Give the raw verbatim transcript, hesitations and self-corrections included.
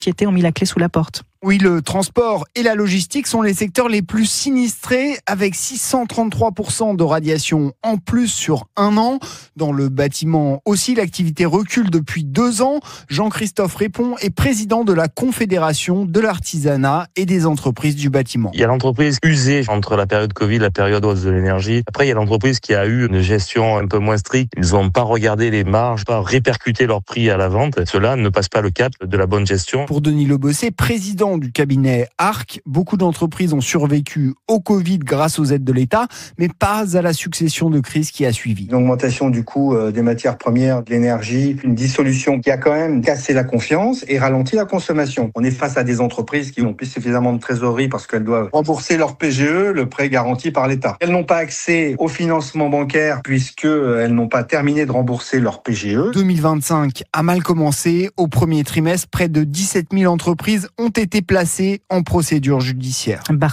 sociétés ont mis la clé sous la porte. Oui, le transport et la logistique sont les secteurs les plus sinistrés, avec six cent trente-trois pour cent de radiation en plus sur un an. Dans le bâtiment aussi, l'activité recule depuis deux ans. Jean-Christophe Répond est président de la Confédération de l'artisanat et des entreprises du bâtiment. Il y a l'entreprise usée entre la période Covid et la période hausse de l'énergie. Après, il y a l'entreprise qui a eu une gestion un peu moins stricte. Ils n'ont pas regardé les marges, pas répercuté leur prix à la vente. Cela ne passe pas le cap de la bonne gestion. Pour Denis Lebosset, président du cabinet Arc, beaucoup d'entreprises ont survécu au Covid grâce aux aides de l'État, mais pas à la succession de crises qui a suivi. Une augmentation du coût des matières premières, de l'énergie, une dissolution qui a quand même cassé la confiance et ralenti la consommation. On est face à des entreprises qui n'ont plus suffisamment de trésorerie parce qu'elles doivent rembourser leur P G E, le prêt garanti par l'État. Elles n'ont pas accès au financement bancaire puisqu'elles n'ont pas terminé de rembourser leur P G E. deux mille vingt-cinq a mal commencé. Au premier trimestre, près de dix-sept mille entreprises ont été placées en procédure judiciaire.